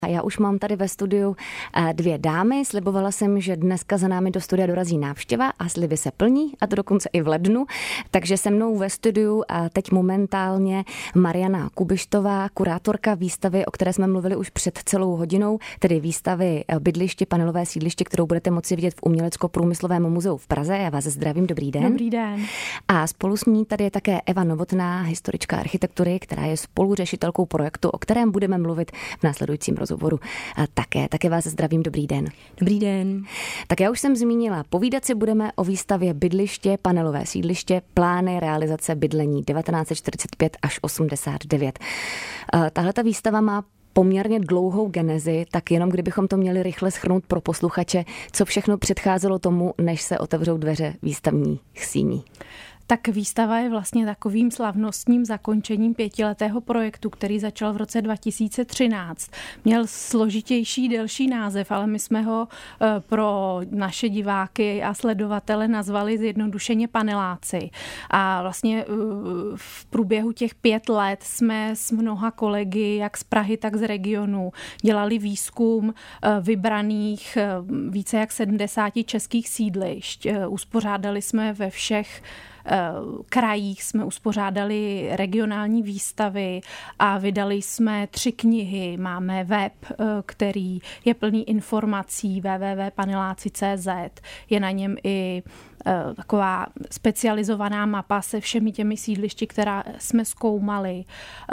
A já už mám tady ve studiu dvě dámy. Slibovala jsem, že dneska za námi do studia dorazí návštěva a sliby se plní, a to dokonce i v lednu. Takže se mnou ve studiu teď momentálně Mariana Kubištová, kurátorka výstavy, o které jsme mluvili už před celou hodinou, tedy výstavy Bydliště, panelové sídliště, kterou budete moci vidět v Umělecko-průmyslovém muzeu v Praze. Já vás zdravím, dobrý den. Dobrý den. A spolu s ní tady je také Eva Novotná, historička architektury, která je spoluřešitelkou projektu, o kterém budeme mluvit v následujícím rozhovoru. Také vás zdravím, dobrý den. Dobrý den. Tak já už jsem zmínila, povídat si budeme o výstavě Bydliště, panelové sídliště, plány realizace bydlení 1945 až 89. Tahle ta výstava má poměrně dlouhou genezi, tak jenom kdybychom to měli rychle shrnout pro posluchače, co všechno předcházelo tomu, než se otevřou dveře výstavních síní. Tak výstava je vlastně takovým slavnostním zakončením 5letého projektu, který začal v roce 2013. Měl složitější, delší název, ale my jsme ho pro naše diváky a sledovatele nazvali zjednodušeně paneláci. A vlastně v průběhu těch 5 let jsme s mnoha kolegy, jak z Prahy, tak z regionu, dělali výzkum vybraných více jak 70 českých sídlišť. Uspořádali jsme ve všech krajích, jsme uspořádali regionální výstavy a vydali jsme 3 knihy. Máme web, který je plný informací www.paneláci.cz. Je na něm i taková specializovaná mapa se všemi těmi sídlišti, která jsme zkoumali.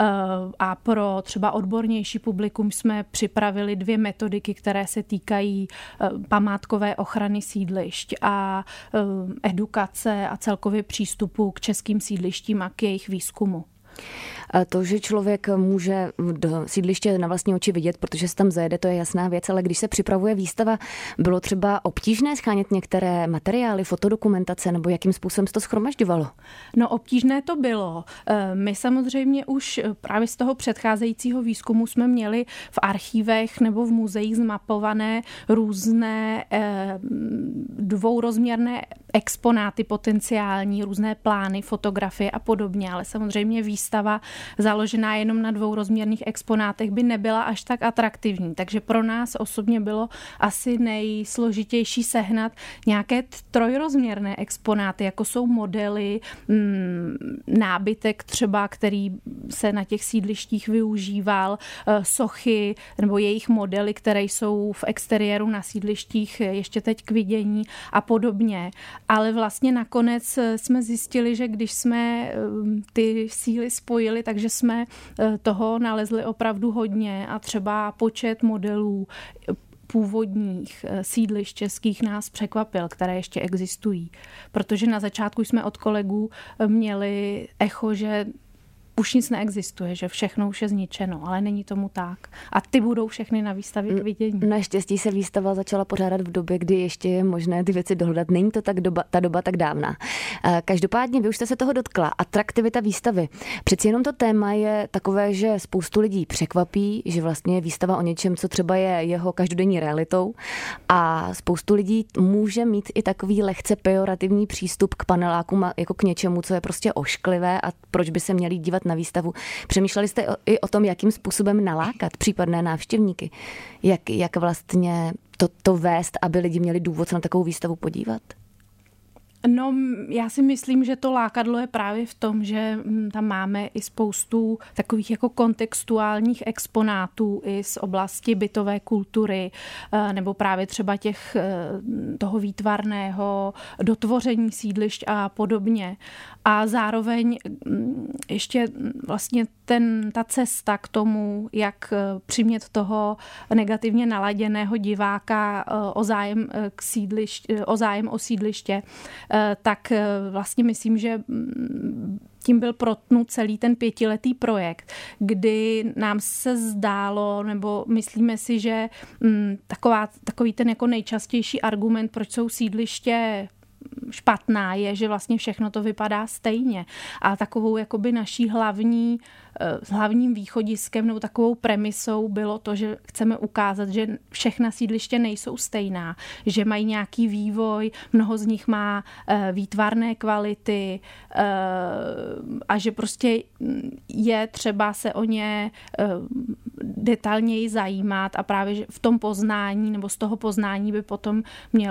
A pro třeba odbornější publikum jsme připravili 2 metodiky, které se týkají památkové ochrany sídlišť a edukace a celkově přístupu k českým sídlištím a k jejich výzkumu. To, že člověk může do sídliště na vlastní oči vidět, protože se tam zajede, to je jasná věc, ale když se připravuje výstava, bylo třeba obtížné shánět některé materiály, fotodokumentace, nebo jakým způsobem se to shromažďovalo? No, obtížné to bylo. My samozřejmě už právě z toho předcházejícího výzkumu jsme měli v archívech nebo v muzeích zmapované různé dvourozměrné exponáty potenciální, různé plány, fotografie a podobně, ale samozřejmě výstava založená jenom na dvourozměrných exponátech by nebyla až tak atraktivní. Takže pro nás osobně bylo asi nejsložitější sehnat nějaké trojrozměrné exponáty, jako jsou modely, nábytek třeba, který se na těch sídlištích využíval, sochy nebo jejich modely, které jsou v exteriéru na sídlištích ještě teď k vidění a podobně. Ale vlastně nakonec jsme zjistili, že když jsme ty síly spojili, takže jsme toho nalezli opravdu hodně a třeba počet modelů původních sídlišť českých nás překvapil, které ještě existují. Protože na začátku jsme od kolegů měli echo, že už nic neexistuje, že všechno už je zničeno, ale není tomu tak. A ty budou všechny na výstavě k vidění. Naštěstí se výstava začala pořádat v době, kdy ještě je možné ty věci dohledat. Není to ta doba tak dávná. Každopádně vy už jste se toho dotkla. Atraktivita výstavy. Přeci jenom to téma je takové, že spoustu lidí překvapí, že vlastně je výstava o něčem, co třeba je jeho každodenní realitou. A spoustu lidí může mít i takový lehce pejorativní přístup k panelákům jako k něčemu, co je prostě ošklivé a proč by se měli dívat na výstavu. Přemýšleli jste i o tom, jakým způsobem nalákat případné návštěvníky? Jak vlastně to vést, aby lidi měli důvod se na takovou výstavu podívat? No, já si myslím, že to lákadlo je právě v tom, že tam máme i spoustu takových jako kontextuálních exponátů i z oblasti bytové kultury nebo právě třeba toho výtvarného dotvoření sídlišť a podobně. A zároveň ještě vlastně ta cesta k tomu, jak přimět toho negativně naladěného diváka o zájem o sídliště, tak vlastně myslím, že tím byl protnut celý ten 5letý projekt, kdy nám se zdálo, nebo myslíme si, že takový ten jako nejčastější argument, proč jsou sídliště špatná, je, že vlastně všechno to vypadá stejně. A takovou jakoby naší hlavní hlavním východiskem nebo takovou premisou bylo to, že chceme ukázat, že všechna sídliště nejsou stejná, že mají nějaký vývoj, mnoho z nich má výtvarné kvality a že prostě je třeba se o ně detailněji zajímat a právě v tom poznání nebo z toho poznání by potom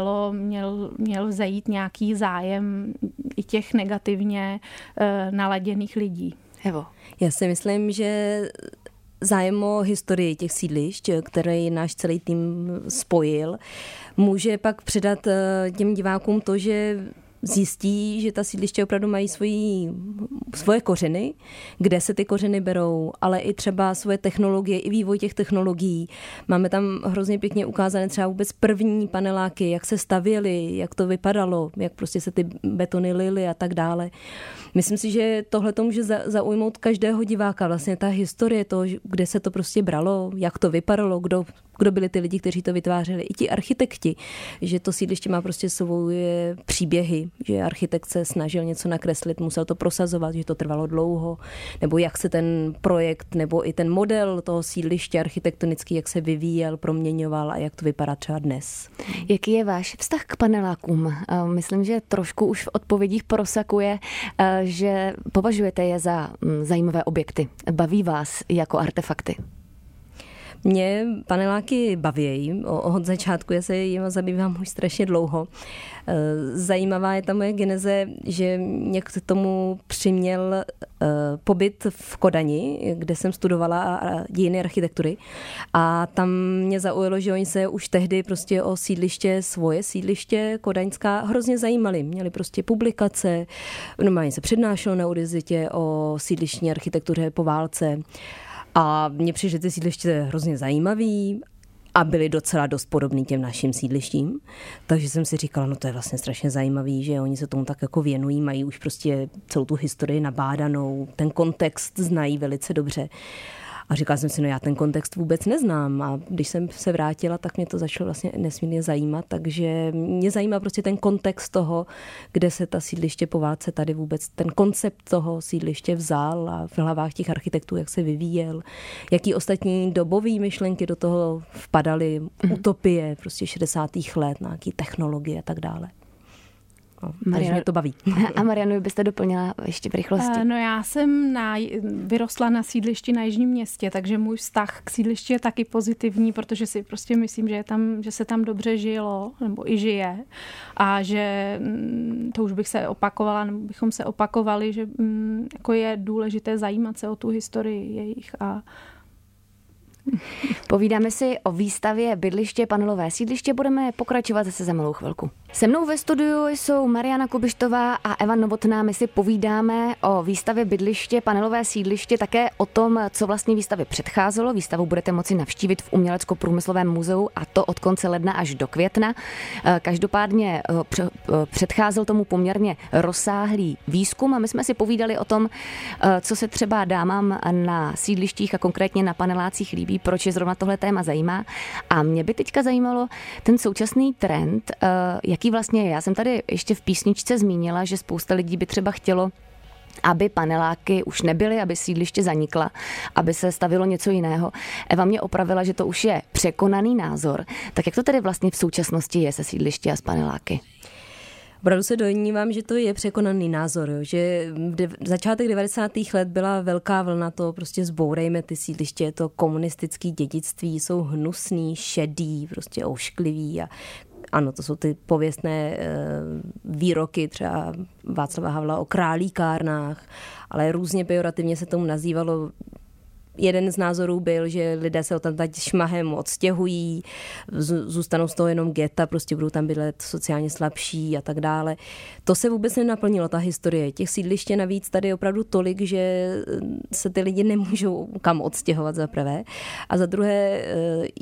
měl vzejít nějaký zájem i těch negativně naladěných lidí. Evo. Já si myslím, že zájem o historii těch sídlišť, který náš celý tým spojil, může pak předat těm divákům to, že zjistí, že ta sídliště opravdu mají svoje kořeny, kde se ty kořeny berou, ale i třeba svoje technologie, i vývoj těch technologií. Máme tam hrozně pěkně ukázané třeba vůbec první paneláky, jak se stavěly, jak to vypadalo, jak prostě se ty betony lily a tak dále. Myslím si, že tohle to může zaujmout každého diváka. Vlastně ta historie, to, kde se to prostě bralo, jak to vypadalo, kdo byli ty lidi, kteří to vytvářeli, i ti architekti, že to sídliště má prostě svoje příběhy, že architekt se snažil něco nakreslit, musel to prosazovat, že to trvalo dlouho, nebo jak se ten projekt, nebo i ten model toho sídliště architektonický, jak se vyvíjel, proměňoval a jak to vypadá třeba dnes. Jaký je váš vztah k panelákům? Myslím, že trošku už v odpovědích prosakuje, že považujete je za zajímavé objekty. Baví vás jako artefakty? Mě paneláky baví. Od začátku já se jim zabývám už strašně dlouho. Zajímavá je ta moje geneze, že mě k tomu přiměl pobyt v Kodani, kde jsem studovala dějiny architektury. A tam mě zaujalo, že oni se už tehdy prostě o svoje sídliště kodaňská hrozně zajímali. Měli prostě publikace, normálně se přednášelo na univerzitě o sídlištní architektuře po válce. A mně přišly ty sídliště hrozně zajímavý a byly docela dost podobný těm našim sídlištím. Takže jsem si říkala, no to je vlastně strašně zajímavý, že oni se tomu tak jako věnují, mají už prostě celou tu historii nabádanou, ten kontext znají velice dobře. A říkala jsem si, no já ten kontext vůbec neznám a když jsem se vrátila, tak mě to začalo vlastně nesmírně zajímat, takže mě zajímá prostě ten kontext toho, kde se ta sídliště po válce tady vůbec, ten koncept toho sídliště vzal a v hlavách těch architektů, jak se vyvíjel, jaký ostatní dobové myšlenky do toho vpadaly, utopie prostě 60. let, nějaký technologie a tak dále. No, takže mě to baví. A Marianu, byste doplnila ještě v rychlosti? No já jsem vyrostla na sídlišti na Jižním Městě, takže můj vztah k sídlišti je taky pozitivní, protože si prostě myslím, že se tam dobře žilo, nebo i žije. A že to už bych se opakovala, nebo bychom se opakovali, že jako je důležité zajímat se o tu historii jejich a Povídáme si o výstavě Bydliště, panelové sídliště, budeme pokračovat zase za malou chvilku. Se mnou ve studiu jsou Mariana Kubištová a Eva Novotná. My si povídáme o výstavě Bydliště, panelové sídliště, také o tom, co vlastně výstavě předcházelo. Výstavu budete moci navštívit v Umělecko-průmyslovém muzeu a to od konce ledna až do května. Každopádně předcházel tomu poměrně rozsáhlý výzkum a my jsme si povídali o tom, co se třeba dámám na sídlištích a konkrétně na panelácích líbí, proč je zrovna tohle téma zajímá. A mě by teďka zajímalo ten současný trend, jaký vlastně je. Já jsem tady ještě v písničce zmínila, že spousta lidí by třeba chtělo, aby paneláky už nebyly, aby sídliště zanikla, aby se stavilo něco jiného. Eva mě opravila, že to už je překonaný názor. Tak jak to tedy vlastně v současnosti je se sídliště a s paneláky? Opravdu se domnívám, že to je překonaný názor, jo? Že začátek 90. let byla velká vlna, to prostě zbourejme ty sídliště, to komunistické dědictví, jsou hnusný, šedý, prostě ošklivý a ano, to jsou ty pověstné výroky třeba Václava Havla o králíkárnách, ale různě pejorativně se tomu nazývalo. Jeden z názorů byl, že lidé se odtamtud šmahem odstěhují, zůstanou z toho jenom geta, prostě budou tam bydlet sociálně slabší a tak dále. To se vůbec nenaplnilo, ta historie. Těch sídliště navíc tady je opravdu tolik, že se ty lidi nemůžou kam odstěhovat za prvé. A za druhé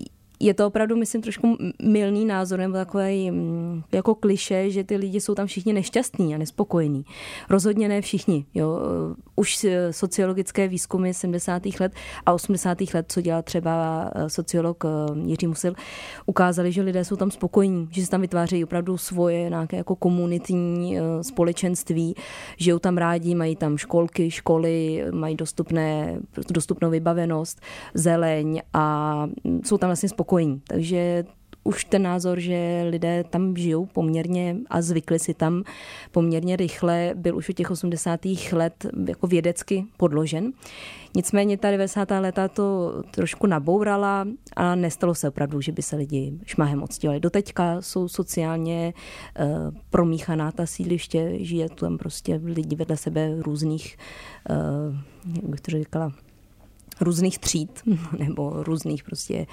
je to opravdu, myslím, trošku mylný názor nebo takový jako klišé, že ty lidi jsou tam všichni nešťastní a nespokojení. Rozhodně ne všichni. Jo. Už sociologické výzkumy 70. let a 80. let, co dělal třeba sociolog Jiří Musil, ukázali, že lidé jsou tam spokojení, že se tam vytvářejí opravdu svoje nějaké jako komunitní společenství, žijou tam rádi, mají tam školky, školy, mají dostupnou vybavenost, zeleň a jsou tam vlastně spokojení. Takže už ten názor, že lidé tam žijou poměrně a zvykli si tam poměrně rychle, byl už od těch 80. let jako vědecky podložen. Nicméně ta 90. léta to trošku nabourala a nestalo se opravdu, že by se lidi šmahem odstěhovali. Doteďka jsou sociálně promíchaná ta sídliště, žije tam prostě lidi vedle sebe různých, jak bych to říkala, různých tříd nebo různých prostě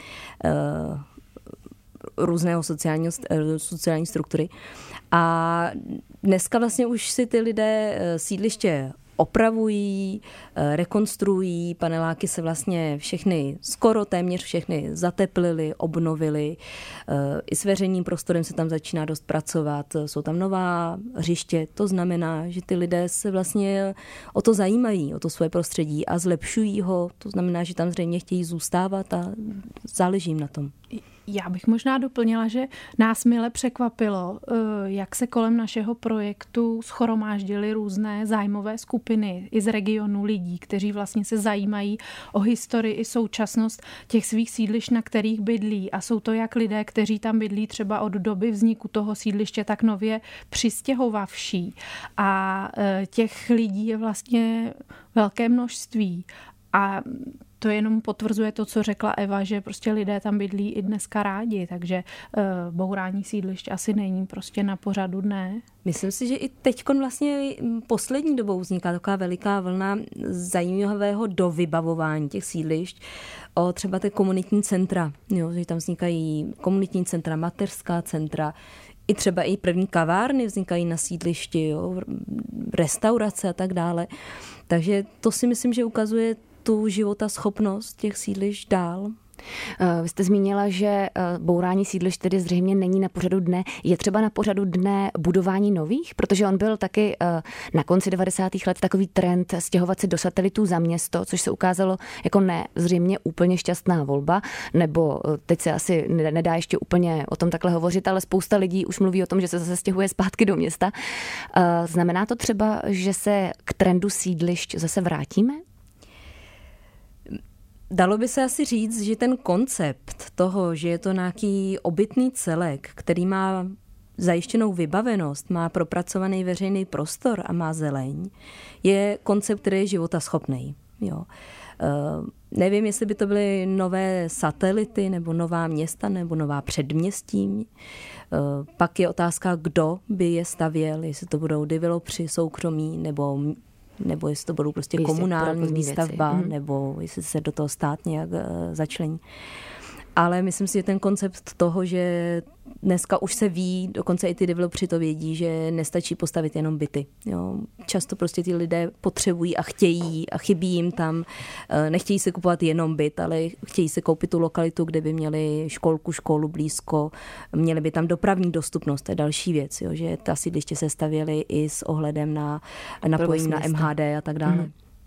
různého sociální struktury. A dneska vlastně už si ty lidé sídliště opravují, rekonstruují, paneláky se vlastně skoro téměř všechny zateplily, obnovily. I s veřejným prostorem se tam začíná dost pracovat. Jsou tam nová hřiště, to znamená, že ty lidé se vlastně o to zajímají, o to svoje prostředí a zlepšují ho. To znamená, že tam zřejmě chtějí zůstávat a záleží jim na tom. Já bych možná doplnila, že nás mile překvapilo, jak se kolem našeho projektu shromáždily různé zájmové skupiny i z regionu lidí, kteří vlastně se zajímají o historii i současnost těch svých sídlišť, na kterých bydlí. A jsou to jak lidé, kteří tam bydlí třeba od doby vzniku toho sídliště, tak nově přistěhovavší. A těch lidí je vlastně velké množství. A to jenom potvrzuje to, co řekla Eva, že prostě lidé tam bydlí i dneska rádi, takže bourání sídlišť asi není prostě na pořadu dne. Myslím si, že i teďkon vlastně poslední dobou vzniká taková veliká vlna zajímavého dovybavování těch sídlišť o třeba ty komunitní centra. Jo, že tam vznikají komunitní centra, mateřská centra, i třeba i první kavárny vznikají na sídlišti, jo, restaurace a tak dále. Takže to si myslím, že ukazuje tu životaschopnost těch sídlišť dál. Vy jste zmínila, že bourání sídlišť tedy zřejmě není na pořadu dne. Je třeba na pořadu dne budování nových? Protože on byl taky na konci 90. let takový trend stěhovat se do satelitů za město, což se ukázalo jako ne zřejmě úplně šťastná volba, nebo teď se asi nedá ještě úplně o tom takhle hovořit, ale spousta lidí už mluví o tom, že se zase stěhuje zpátky do města. Znamená to třeba, že se k trendu sídlišť zase vrátíme? Dalo by se asi říct, že ten koncept toho, že je to nějaký obytný celek, který má zajištěnou vybavenost, má propracovaný veřejný prostor a má zeleň, je koncept, který je životaschopný. Jo. Nevím, jestli by to byly nové satelity, nebo nová města, nebo nová předměstí. Pak je otázka, kdo by je stavěl, jestli to budou developři, soukromí, nebo jestli to budou prostě komunální výstavba, nebo jestli se do toho stát nějak začlení. Ale myslím si, že ten koncept toho, že dneska už se ví, dokonce i ty developři to vědí, že nestačí postavit jenom byty. Jo. Často prostě ty lidé potřebují a chtějí a chybí jim tam. Nechtějí si kupovat jenom byt, ale chtějí si koupit tu lokalitu, kde by měli školu blízko, měli by tam dopravní dostupnost, to je další věc, jo, že ta sídliště se stavěly i s ohledem na napojení na MHD a tak dále.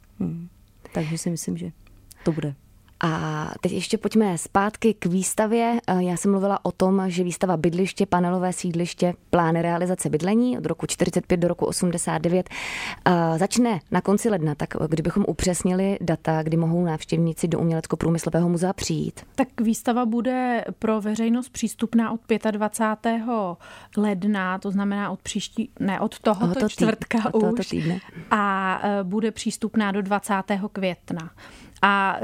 Takže si myslím, že to bude. A teď ještě pojďme zpátky k výstavě. Já jsem mluvila o tom, že výstava Bydliště, panelové sídliště, plány realizace bydlení od roku 45 do roku 89 začne na konci ledna. Tak kdybychom upřesnili data, kdy mohou návštěvníci do Umělecko-průmyslového muzea přijít? Tak výstava bude pro veřejnost přístupná od 25. ledna, to znamená od tohoto čtvrtka už. Týdne. A bude přístupná do 20. května. A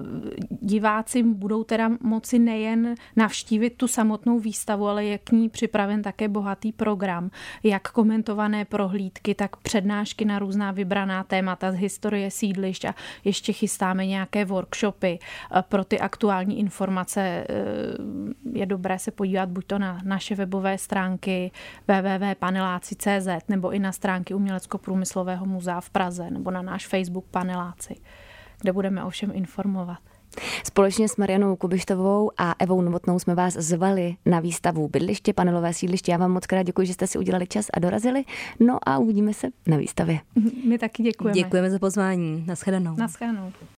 diváci budou teda moci nejen navštívit tu samotnou výstavu, ale je k ní připraven také bohatý program, jak komentované prohlídky, tak přednášky na různá vybraná témata z historie sídlišť a ještě chystáme nějaké workshopy. Pro ty aktuální informace je dobré se podívat buď to na naše webové stránky www.paneláci.cz nebo i na stránky Umělecko-průmyslového muzea v Praze nebo na náš Facebook Paneláci, kde budeme o všem informovat. Společně s Marianou Kubištovou a Evou Novotnou jsme vás zvali na výstavu Bydliště, panelové sídliště. Já vám moc krát děkuji, že jste si udělali čas a dorazili. No a uvidíme se na výstavě. My taky děkujeme. Děkujeme za pozvání. Naschledanou. Naschledanou.